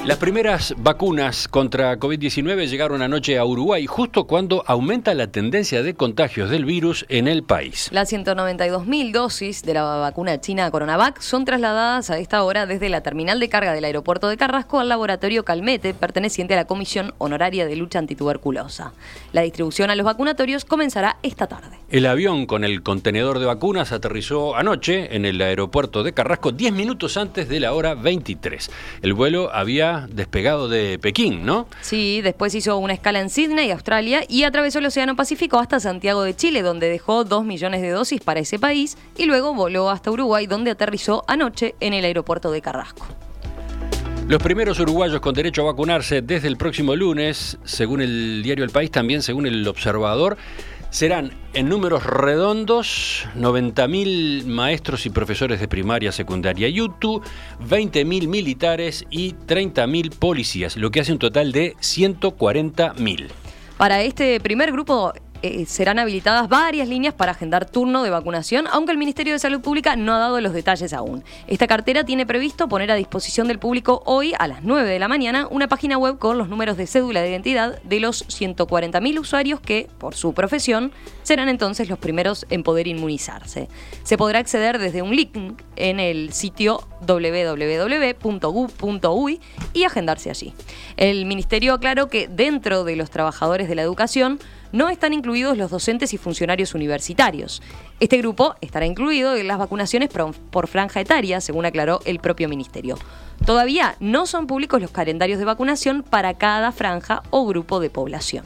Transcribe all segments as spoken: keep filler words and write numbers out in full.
Las primeras vacunas contra COVID diecinueve llegaron anoche a Uruguay, justo cuando aumenta la tendencia de contagios del virus en el país. Las ciento noventa y dos mil dosis de la vacuna china Coronavac son trasladadas a esta hora desde la terminal de carga del aeropuerto de Carrasco al laboratorio Calmete, perteneciente a la Comisión Honoraria de Lucha Antituberculosa. La distribución a los vacunatorios comenzará esta tarde. El avión con el contenedor de vacunas aterrizó anoche en el aeropuerto de Carrasco diez minutos antes de la hora veintitrés. El vuelo había despegado de Pekín, ¿no? Sí, después hizo una escala en Sydney, Australia, y atravesó el Océano Pacífico hasta Santiago de Chile, donde dejó dos millones de dosis para ese país, y luego voló hasta Uruguay, donde aterrizó anoche en el aeropuerto de Carrasco. Los primeros uruguayos con derecho a vacunarse desde el próximo lunes, según el diario El País, también según el Observador, serán en números redondos noventa mil maestros y profesores de primaria, secundaria y U T U, veinte mil militares y treinta mil policías, lo que hace un total de ciento cuarenta mil. Para este primer grupo eh, serán habilitadas varias líneas para agendar turno de vacunación, aunque el Ministerio de Salud Pública no ha dado los detalles aún. Esta cartera tiene previsto poner a disposición del público hoy a las nueve de la mañana una página web con los números de cédula de identidad de los ciento cuarenta mil usuarios que, por su profesión, serán entonces los primeros en poder inmunizarse. Se podrá acceder desde un link en el sitio doble u doble u doble u punto gov punto uy y agendarse allí. El Ministerio aclaró que dentro de los trabajadores de la educación no están incluidos los docentes y funcionarios universitarios. Este grupo estará incluido en las vacunaciones por, por franja etaria, según aclaró el propio Ministerio. Todavía no son públicos los calendarios de vacunación para cada franja o grupo de población.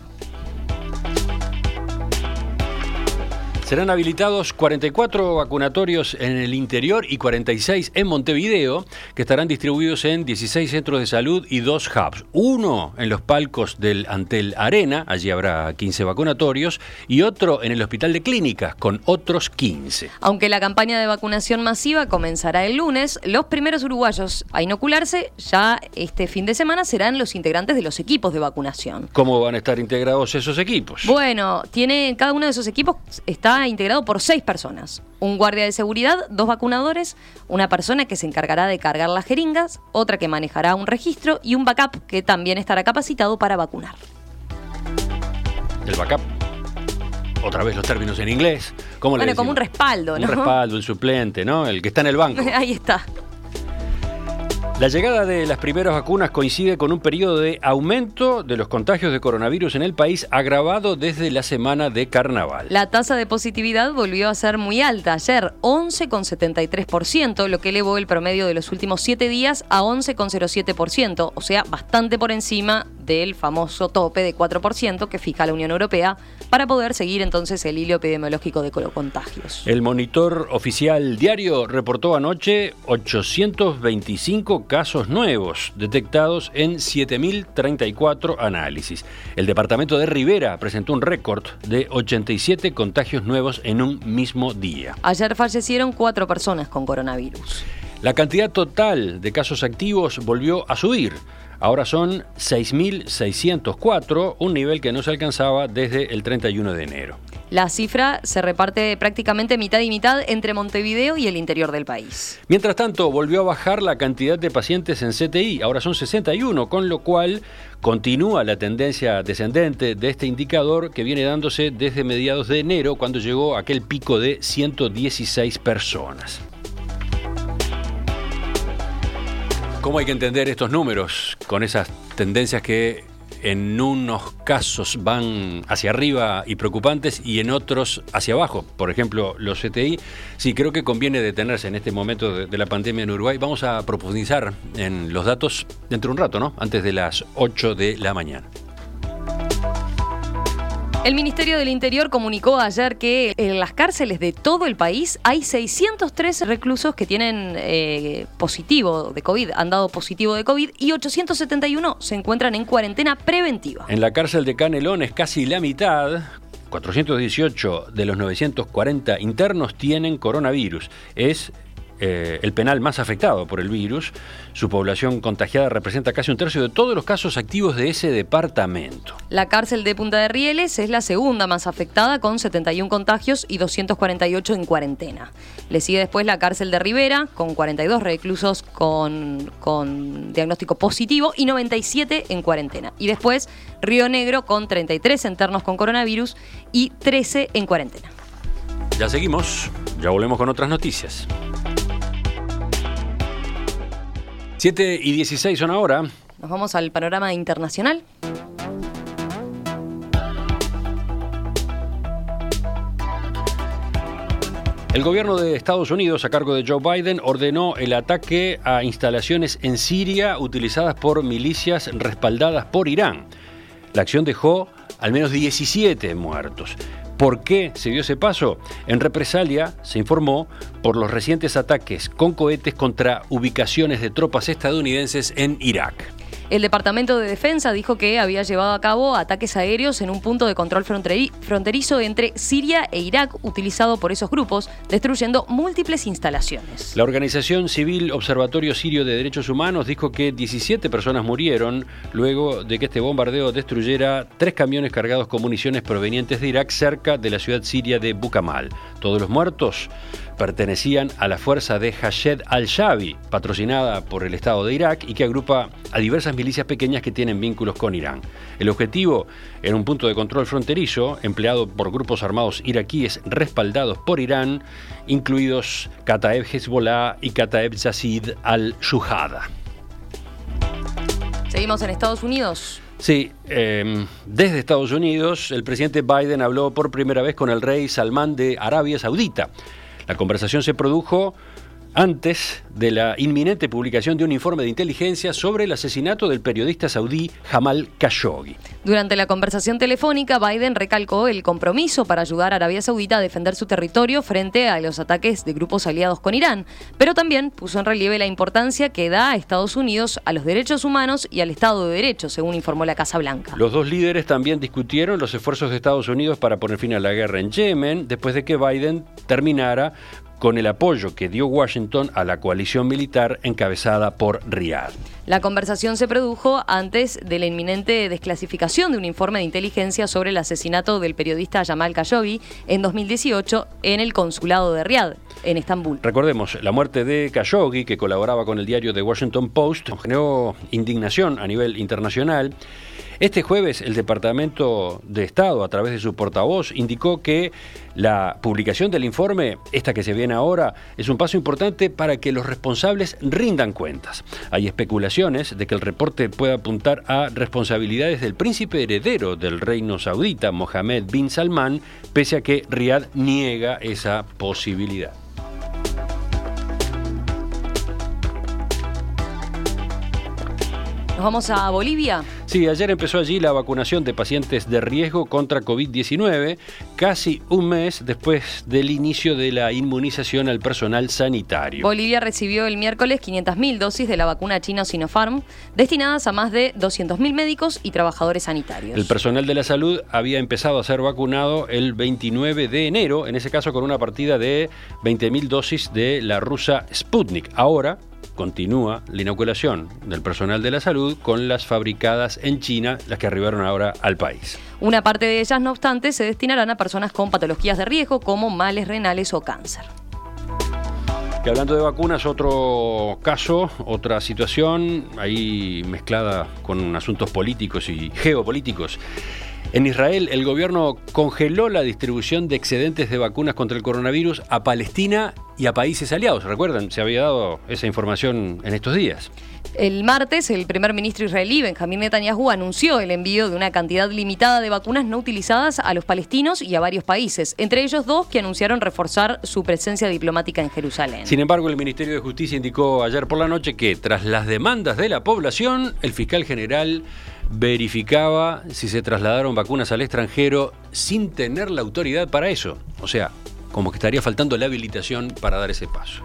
Serán habilitados cuarenta y cuatro vacunatorios en el interior y cuarenta y seis en Montevideo, que estarán distribuidos en dieciséis centros de salud y dos hubs. Uno en los palcos del Antel Arena, allí habrá quince vacunatorios, y otro en el Hospital de Clínicas, con otros quince. Aunque la campaña de vacunación masiva comenzará el lunes, los primeros uruguayos a inocularse ya este fin de semana serán los integrantes de los equipos de vacunación. ¿Cómo van a estar integrados esos equipos? Bueno, tiene, cada uno de esos equipos está integrado por seis personas. Un guardia de seguridad, dos vacunadores, una persona que se encargará de cargar las jeringas, otra que manejará un registro y un backup que también estará capacitado para vacunar. El backup, otra vez los términos en inglés. ¿Cómo le Bueno, decimos? como un respaldo, ¿no? Un respaldo, un suplente, ¿no? El que está en el banco. Ahí está. La llegada de las primeras vacunas coincide con un periodo de aumento de los contagios de coronavirus en el país, agravado desde la semana de carnaval. La tasa de positividad volvió a ser muy alta ayer, once coma setenta y tres por ciento, lo que elevó el promedio de los últimos siete días a once coma cero siete por ciento, o sea, bastante por encima del famoso tope de cuatro por ciento que fija la Unión Europea para poder seguir entonces el hilo epidemiológico de contagios. El monitor oficial diario reportó anoche ochocientos veinticinco casos nuevos detectados en siete mil treinta y cuatro análisis. El departamento de Rivera presentó un récord de ochenta y siete contagios nuevos en un mismo día. Ayer fallecieron cuatro personas con coronavirus. La cantidad total de casos activos volvió a subir. Ahora son seis mil seiscientos cuatro, un nivel que no se alcanzaba desde el treinta y uno de enero. La cifra se reparte prácticamente mitad y mitad entre Montevideo y el interior del país. Mientras tanto, volvió a bajar la cantidad de pacientes en C T I, ahora son sesenta y uno, con lo cual continúa la tendencia descendente de este indicador que viene dándose desde mediados de enero, cuando llegó aquel pico de ciento dieciséis personas. ¿Cómo hay que entender estos números con esas tendencias que en unos casos van hacia arriba y preocupantes y en otros hacia abajo? Por ejemplo, los C T I. Sí, creo que conviene detenerse en este momento de, de la pandemia en Uruguay. Vamos a profundizar en los datos dentro de un rato, ¿no? Antes de las ocho de la mañana. El Ministerio del Interior comunicó ayer que en las cárceles de todo el país hay seiscientos tres reclusos que tienen eh, positivo de COVID, han dado positivo de COVID, y ochocientos setenta y uno se encuentran en cuarentena preventiva. En la cárcel de Canelones, casi la mitad, cuatrocientos dieciocho de los novecientos cuarenta internos tienen coronavirus. Es eh, el penal más afectado por el virus. Su población contagiada representa casi un tercio de todos los casos activos de ese departamento. La cárcel de Punta de Rieles es la segunda más afectada, con setenta y uno contagios y doscientos cuarenta y ocho en cuarentena. Le sigue después la cárcel de Rivera, con cuarenta y dos reclusos con, con diagnóstico positivo y noventa y siete en cuarentena. Y después Río Negro, con treinta y tres internos con coronavirus y trece en cuarentena. Ya seguimos, ya volvemos con otras noticias. siete y dieciséis son ahora. Nos vamos al panorama internacional. El gobierno de Estados Unidos, a cargo de Joe Biden, ordenó el ataque a instalaciones en Siria utilizadas por milicias respaldadas por Irán. La acción dejó al menos diecisiete muertos. ¿Por qué se dio ese paso? En represalia, se informó, por los recientes ataques con cohetes contra ubicaciones de tropas estadounidenses en Irak. El Departamento de Defensa dijo que había llevado a cabo ataques aéreos en un punto de control fronterizo entre Siria e Irak utilizado por esos grupos, destruyendo múltiples instalaciones. La organización civil Observatorio Sirio de Derechos Humanos dijo que diecisiete personas murieron luego de que este bombardeo destruyera tres camiones cargados con municiones provenientes de Irak cerca de la ciudad siria de Bukamal. Todos los muertos pertenecían a la fuerza de Hashed al-Shabi, patrocinada por el Estado de Irak y que agrupa a diversas milicias pequeñas que tienen vínculos con Irán. El objetivo era un punto de control fronterizo empleado por grupos armados iraquíes respaldados por Irán, incluidos Kataeb Hezbollah y Kataeb Yazid al-Shuhada. Seguimos en Estados Unidos. Sí, eh, desde Estados Unidos, el presidente Biden habló por primera vez con el rey Salmán de Arabia Saudita. La conversación se produjo antes de la inminente publicación de un informe de inteligencia sobre el asesinato del periodista saudí Jamal Khashoggi. Durante la conversación telefónica, Biden recalcó el compromiso para ayudar a Arabia Saudita a defender su territorio frente a los ataques de grupos aliados con Irán, pero también puso en relieve la importancia que da a Estados Unidos a los derechos humanos y al Estado de Derecho, según informó la Casa Blanca. Los dos líderes también discutieron los esfuerzos de Estados Unidos para poner fin a la guerra en Yemen, después de que Biden terminara con el apoyo que dio Washington a la coalición militar encabezada por Riad. La conversación se produjo antes de la inminente desclasificación de un informe de inteligencia sobre el asesinato del periodista Jamal Khashoggi en dos mil dieciocho en el consulado de Riad, en Estambul. Recordemos, la muerte de Khashoggi, que colaboraba con el diario The Washington Post, generó indignación a nivel internacional. Este jueves, el Departamento de Estado, a través de su portavoz, indicó que la publicación del informe, esta que se viene ahora, es un paso importante para que los responsables rindan cuentas. Hay especulaciones de que el reporte pueda apuntar a responsabilidades del príncipe heredero del reino saudita, Mohammed bin Salman, pese a que Riad niega esa posibilidad. ¿Nos vamos a Bolivia? Sí, ayer empezó allí la vacunación de pacientes de riesgo contra COVID diecinueve, casi un mes después del inicio de la inmunización al personal sanitario. Bolivia recibió el miércoles quinientas mil dosis de la vacuna china Sinopharm, destinadas a más de doscientos mil médicos y trabajadores sanitarios. El personal de la salud había empezado a ser vacunado el veintinueve de enero, en ese caso con una partida de veinte mil dosis de la rusa Sputnik. Ahora continúa la inoculación del personal de la salud con las fabricadas en China, las que arribaron ahora al país. Una parte de ellas, no obstante, se destinarán a personas con patologías de riesgo como males renales o cáncer. Y hablando de vacunas, otro caso, otra situación, ahí mezclada con asuntos políticos y geopolíticos. En Israel, el gobierno congeló la distribución de excedentes de vacunas contra el coronavirus a Palestina y a países aliados. ¿Recuerdan? Se había dado esa información en estos días. El martes, el primer ministro israelí, Benjamín Netanyahu, anunció el envío de una cantidad limitada de vacunas no utilizadas a los palestinos y a varios países, entre ellos dos que anunciaron reforzar su presencia diplomática en Jerusalén. Sin embargo, el Ministerio de Justicia indicó ayer por la noche que, tras las demandas de la población, el fiscal general verificaba si se trasladaron vacunas al extranjero sin tener la autoridad para eso. O sea, como que estaría faltando la habilitación para dar ese paso.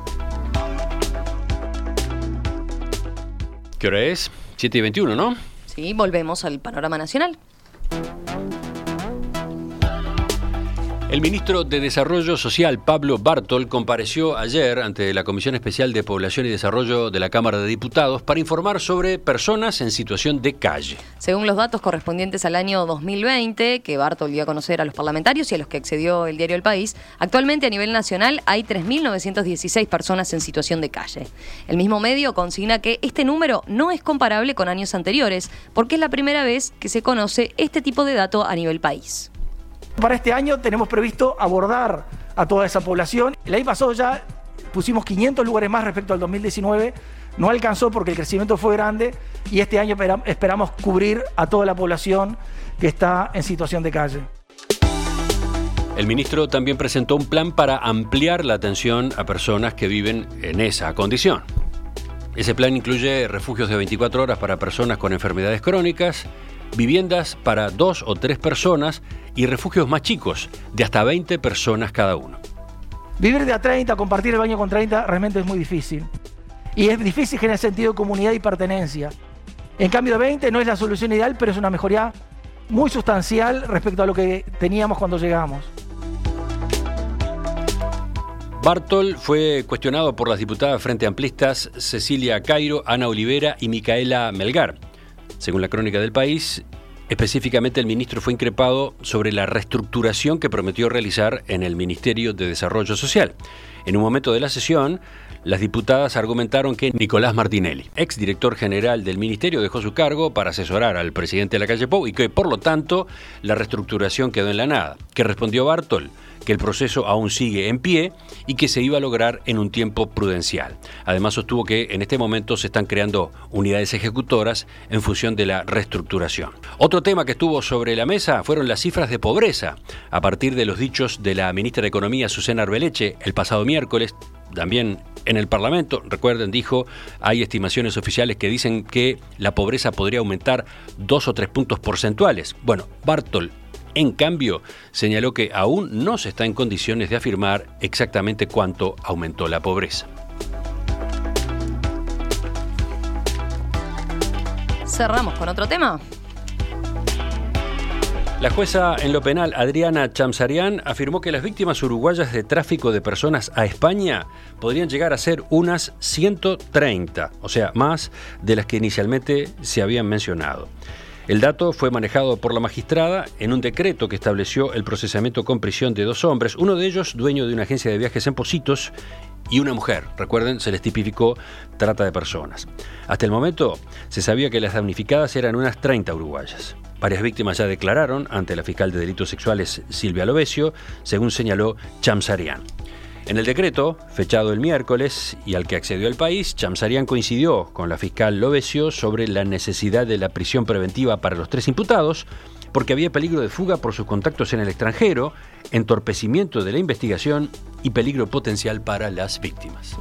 ¿Qué hora es? siete y veintiuno, ¿no? Sí, volvemos al panorama nacional. El ministro de Desarrollo Social, Pablo Bartol, compareció ayer ante la Comisión Especial de Población y Desarrollo de la Cámara de Diputados para informar sobre personas en situación de calle. Según los datos correspondientes al año dos mil veinte, que Bartol dio a conocer a los parlamentarios y a los que accedió el diario El País, actualmente a nivel nacional hay tres mil novecientas dieciséis personas en situación de calle. El mismo medio consigna que este número no es comparable con años anteriores, porque es la primera vez que se conoce este tipo de dato a nivel país. Para este año tenemos previsto abordar a toda esa población. El año pasado ya pusimos quinientos lugares más respecto al dos mil diecinueve, no alcanzó porque el crecimiento fue grande y este año esperamos cubrir a toda la población que está en situación de calle. El ministro también presentó un plan para ampliar la atención a personas que viven en esa condición. Ese plan incluye refugios de veinticuatro horas para personas con enfermedades crónicas, viviendas para dos o tres personas y refugios más chicos, de hasta veinte personas cada uno. Vivir de a treinta, compartir el baño con treinta, realmente es muy difícil. Y es difícil generar sentido de comunidad y pertenencia. En cambio, veinte no es la solución ideal, pero es una mejoría muy sustancial respecto a lo que teníamos cuando llegamos. Bartol fue cuestionado por las diputadas Frente Amplistas Cecilia Cairo, Ana Olivera y Micaela Melgar. Según la crónica del País, específicamente el ministro fue increpado sobre la reestructuración que prometió realizar en el Ministerio de Desarrollo Social. En un momento de la sesión, las diputadas argumentaron que Nicolás Martinelli, exdirector general del ministerio, dejó su cargo para asesorar al presidente de la calle Pou y que, por lo tanto, la reestructuración quedó en la nada. ¿Qué respondió Bartol? Que el proceso aún sigue en pie y que se iba a lograr en un tiempo prudencial. Además sostuvo que en este momento se están creando unidades ejecutoras en función de la reestructuración. Otro tema que estuvo sobre la mesa fueron las cifras de pobreza. A partir de los dichos de la ministra de Economía, Susana Arbeleche, el pasado miércoles, también en el Parlamento, recuerden, dijo, hay estimaciones oficiales que dicen que la pobreza podría aumentar dos o tres puntos porcentuales. Bueno, Bartol, en cambio, señaló que aún no se está en condiciones de afirmar exactamente cuánto aumentó la pobreza. Cerramos con otro tema. La jueza en lo penal, Adriana Chamsarian, afirmó que las víctimas uruguayas de tráfico de personas a España podrían llegar a ser unas ciento treinta, o sea, más de las que inicialmente se habían mencionado. El dato fue manejado por la magistrada en un decreto que estableció el procesamiento con prisión de dos hombres, uno de ellos dueño de una agencia de viajes en Pocitos y una mujer. Recuerden, se les tipificó trata de personas. Hasta el momento se sabía que las damnificadas eran unas treinta uruguayas. Varias víctimas ya declararon ante la fiscal de delitos sexuales Silvia Lovesio, según señaló Chamsarian. En el decreto, fechado el miércoles y al que accedió el País, Chamsarian coincidió con la fiscal Lovesio sobre la necesidad de la prisión preventiva para los tres imputados, porque había peligro de fuga por sus contactos en el extranjero, entorpecimiento de la investigación y peligro potencial para las víctimas.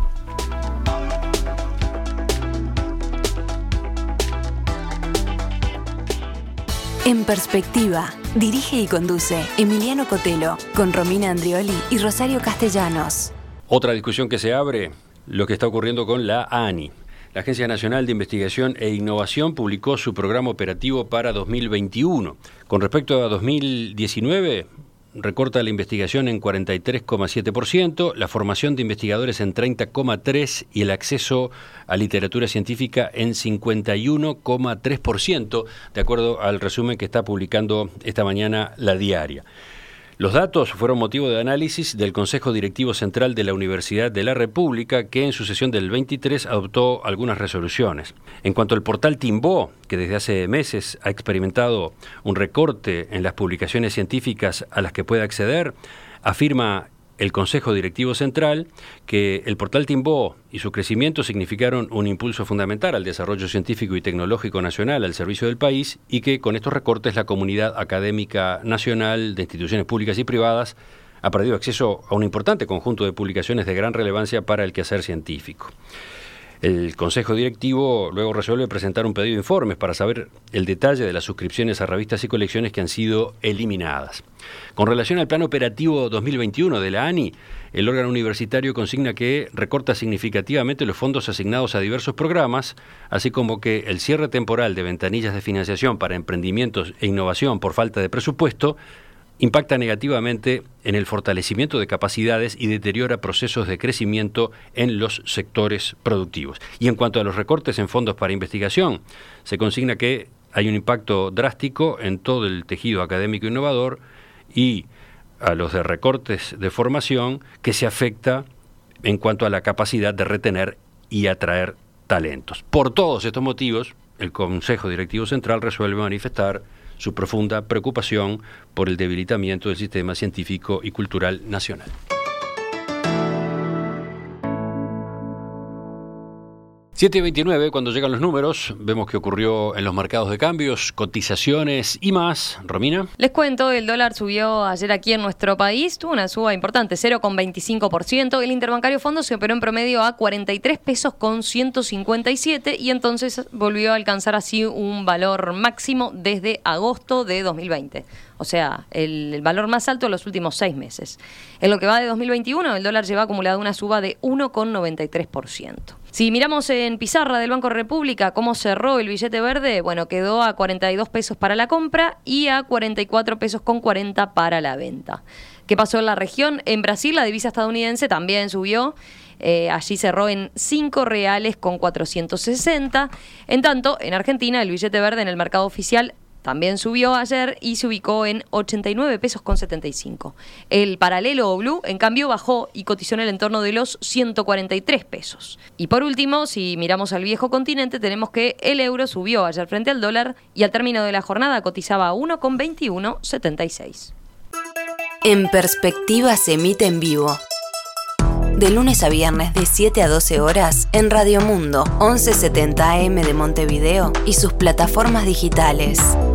En Perspectiva, dirige y conduce Emiliano Cotelo, con Romina Andrioli y Rosario Castellanos. Otra discusión que se abre, lo que está ocurriendo con la ANI. La Agencia Nacional de Investigación e Innovación publicó su programa operativo para dos mil veintiuno. Con respecto a dos mil diecinueve, recorta la investigación en cuarenta y tres coma siete por ciento, la formación de investigadores en treinta coma tres por ciento y el acceso a literatura científica en cincuenta y uno coma tres por ciento, de acuerdo al resumen que está publicando esta mañana La Diaria. Los datos fueron motivo de análisis del Consejo Directivo Central de la Universidad de la República, que en su sesión del veintitrés adoptó algunas resoluciones. En cuanto al portal Timbó, que desde hace meses ha experimentado un recorte en las publicaciones científicas a las que puede acceder, afirma el Consejo Directivo Central que el portal Timbó y su crecimiento significaron un impulso fundamental al desarrollo científico y tecnológico nacional al servicio del país y que con estos recortes la comunidad académica nacional de instituciones públicas y privadas ha perdido acceso a un importante conjunto de publicaciones de gran relevancia para el quehacer científico. El Consejo Directivo luego resuelve presentar un pedido de informes para saber el detalle de las suscripciones a revistas y colecciones que han sido eliminadas. Con relación al plan operativo dos mil veintiuno de la ANI, el órgano universitario consigna que recorta significativamente los fondos asignados a diversos programas, así como que el cierre temporal de ventanillas de financiación para emprendimientos e innovación por falta de presupuesto impacta negativamente en el fortalecimiento de capacidades y deteriora procesos de crecimiento en los sectores productivos. Y en cuanto a los recortes en fondos para investigación, se consigna que hay un impacto drástico en todo el tejido académico innovador y a los de recortes de formación que se afecta en cuanto a la capacidad de retener y atraer talentos. Por todos estos motivos, el Consejo Directivo Central resuelve manifestar su profunda preocupación por el debilitamiento del sistema científico y cultural nacional. siete y veintinueve, cuando llegan los números, vemos qué ocurrió en los mercados de cambios, cotizaciones y más. Romina. Les cuento, el dólar subió ayer aquí en nuestro país, tuvo una suba importante, cero coma veinticinco por ciento. El interbancario fondo se operó en promedio a cuarenta y tres pesos con ciento cincuenta y siete y entonces volvió a alcanzar así un valor máximo desde agosto de dos mil veinte. O sea, el, el valor más alto de los últimos seis meses. En lo que va de dos mil veintiuno, el dólar lleva acumulado una suba de uno coma noventa y tres por ciento. Si miramos en pizarra del Banco República cómo cerró el billete verde, bueno, quedó a cuarenta y dos pesos para la compra y a cuarenta y cuatro pesos con cuarenta para la venta. ¿Qué pasó en la región? En Brasil la divisa estadounidense también subió. Eh, allí cerró en cinco reales con cuatrocientos sesenta. En tanto, en Argentina el billete verde en el mercado oficial también subió ayer y se ubicó en ochenta y nueve pesos con setenta y cinco. El paralelo o blue, en cambio, bajó y cotizó en el entorno de los ciento cuarenta y tres pesos. Y por último, si miramos al viejo continente, tenemos que el euro subió ayer frente al dólar y al término de la jornada cotizaba a uno coma veintiuno setenta y seis. En Perspectiva se emite en vivo. De lunes a viernes de siete a doce horas en Radio Mundo, once setenta A M de Montevideo y sus plataformas digitales.